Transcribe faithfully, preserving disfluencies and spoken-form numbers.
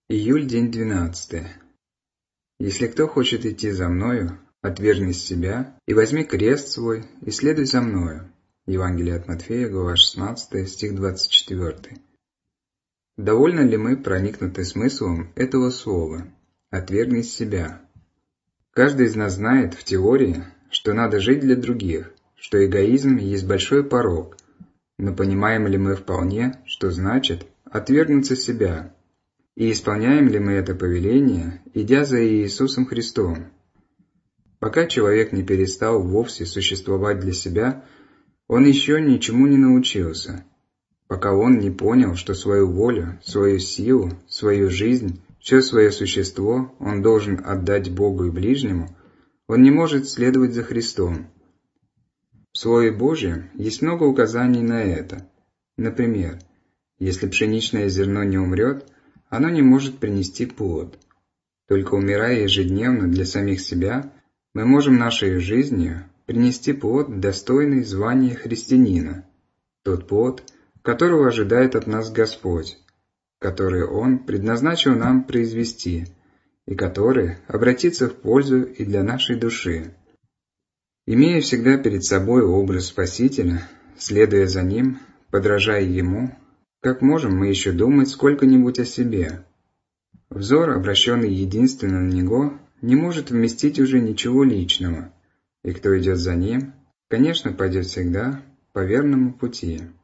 Июль, день двенадцатый. Если кто хочет идти за мною, отвергнись себя и возьми крест свой и следуй за мною. Евангелие от Матфея, глава шестнадцатая, стих двадцать четвёртый. Довольно ли мы проникнуты смыслом этого слова «отвергнись себя»? Каждый из нас знает в теории, что надо жить для других, что эгоизм есть большой порок, но понимаем ли мы вполне, что значит отвергнуться себя? И исполняем ли мы это повеление, идя за Иисусом Христом? Пока человек не перестал вовсе существовать для себя, он еще ничему не научился. Пока он не понял, что свою волю, свою силу, свою жизнь, все свое существо он должен отдать Богу и ближнему, он не может следовать за Христом. В Слове Божьем есть много указаний на это. Например, если пшеничное зерно не умрет, оно не может принести плод. Только умирая ежедневно для самих себя, мы можем нашей жизнью принести плод, достойный звания христианина, тот плод, которого ожидает от нас Господь, который Он предназначил нам произвести, и который обратится в пользу и для нашей души. Имея всегда перед собой образ Спасителя, следуя за Ним, подражая Ему, как можем мы еще думать сколько-нибудь о себе? Взор, обращенный единственно на Него, не может вместить уже ничего личного, и кто идет за Ним, конечно, пойдет всегда по верному пути.